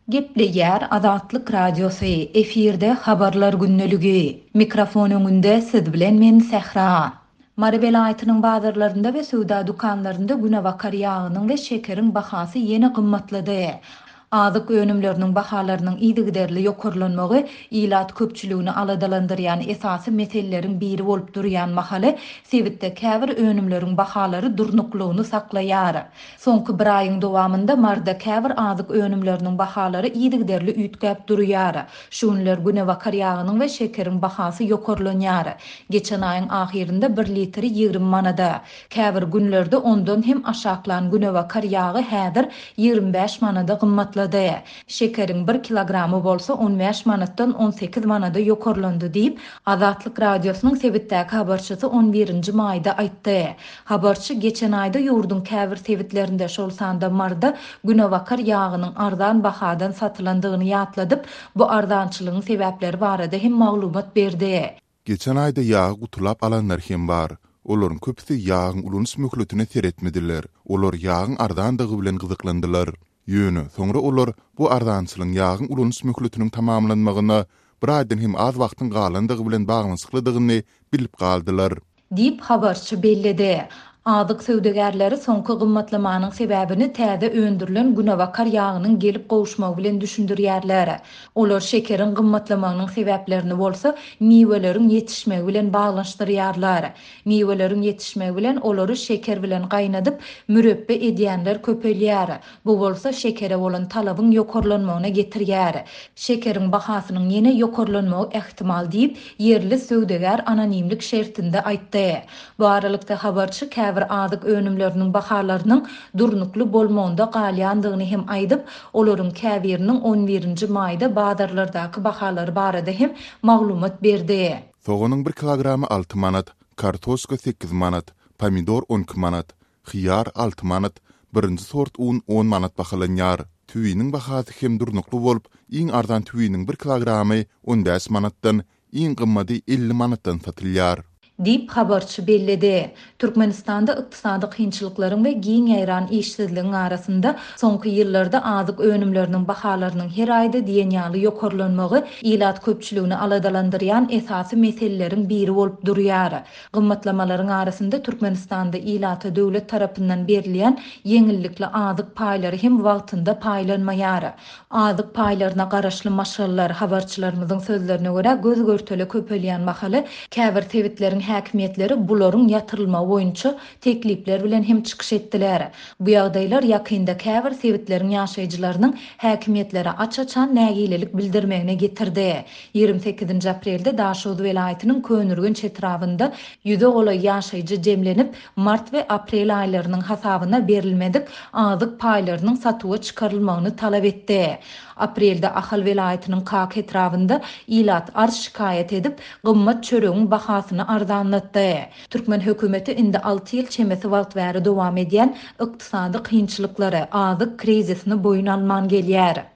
Gepleýär Azatlyk Radiosu efirde habarlar günneligi. Mikrofon öňünde siz bilen men Sähra. Mary welaýatynyň bazarlarynda we söwda dukanlarynda günewakar ýagynyň we şekeriň bahasy ýene gymmatlady. Azyk önümleriniň bahalarynyň ýygyderli ýokurlanmagy ilat köpçüligini aladalandyrýan esasy meseleleriň biri bolup durýan mahaly sebitde käbir önümleriň bahalary durnuklugyny saklaýar. Soňky bir aýyň dowamında marda käbir azyk önümleriniň bahalary ýygyderli üýtgäp durýar. Şunlar günewakar ýagynyň we şekeriň bahasy ýokurlanýar. Geçen aýyň ahirinde 1 litri 20 manada. Käbir günlerde ondan hem aşaklan günewakar ýagy häzir 25 manada gymmatlanýar. Şekeriň 1 kilogramy bolsa 15 manatdan 18 manada ýokurlandy diýip Azatlyk Radiosynyň sebitdäki habarçysy 11-nji maýda aýtdy. Habarçy geçen aýda ýurdun käbir sebitlerinde şol sanda marda günewakar ýagynyň arzan bahadan satylandygyny ýatladyp, bu arzançylygyň sebäpleri barada hem maglumat berdi. Geçen aýda ýagy gutulap alanlar hem bar. Olaryň köpüsi ýagyň ulunç möhletine seretmediler. Olar ýagyň arzandygy bilen gyzyklandylar. Ýöne, soňra olar bu arzançylygyň ýagyň ulunç möhletiniň tamamlanmagyna bir aýdan hem az wagtyň galandygy bilen baglanyşyklydygyny bilip galdylar. Diýip habarçy bellidi. Azyk söwdegärleri soňky gymmatlamanyň sebäbini täze öndürilen günewakar ýagynyň gelip gowuşmagy bilen düşündirýärler. Olar şekeriň gymmatlamanyň sebäplerini bolsa miweleriň ýetişmegi bilen baglanşdyrýarlar. Miweleriň ýetişmegi bilen olary şeker bilen gaýnadyp mürebbe edýänler köpelýär. Bu bolsa şekere bolan talabyň ýokurlanmagyna getirýär. Şekeriň bahasynyň ýene ýokurlanmagy ähtimal diýip ýerli söwdegär anonimlik şertinde aýtdy. Bu aralykda habarçy bir azyk önümleriniň bahalarynyň durnukly bolmagynda galýandygyny hem aýdyp, olaryň käbiriniň 11-nji maýda bazarlardaky bahalary barada hem maglumat berdi. Soğanyň 1 kilogramy 6 manat, kartoşka 8 manat, pomidor 12 manat, xiyar 6 manat, birinji sort un 10 manat bahalanýar. Tüýiniň bahasy hem durnukly bolup, iň arzan tüýiniň 1 kilogramy 15 manatdan, iň gymmaty 50 manatdan satylýar. Diýip habarçy bellidi. Türkmenistanda ykdysady kynçylyklaryň we giň ýaýran işsizligiň arasynda soňky ýyllarda azyk önümleriniň bahalarynyň her aýda diýenýaly ýokurlanmagy ilat köpçüligini aladalandyrýan esasy meseleleriň biri bolup durýar. Gymmatlamalaryň arasynda Türkmenistanda ilata döwlet tarapyndan berilýän ýeňillikli azyk paýlary hem wagtynda paýlanmaýar. Azyk paýlaryna garaşly maşgallar habarçylarymyzyň sözlerine görä göz görteli köpelýän mahaly käbir tewitleriň häkimetleri bularyň ýatyrylma boýunça teklipler bilen hem çykyş etdiler. Bu ýagdaýlar ýakynda käbir sewitleriň ýaşaýjylarynyň häkimetlere açaçan nägilelik bildirmegine getirdi. 28 aprelde Daşoz welaýatynyň Könürgün çetrabynda ýüze gola ýaşaýjy jemlenip mart we aprel aýlarynyň hasabyna berilmedik azyk paýlarynyň satyga çykarylmagyny talap etdi. Aprelde Ahal welaýatynyň Kak etrafynda ilat arz şikayet edip gymmat çöregiň bahasyny arzanlatdy. Türkmen hökümeti indi 6 ýyl çemesi wagt bäri dowam edýän ykdysady kynçylyklary, azyk krizisini boyun alman gelýär.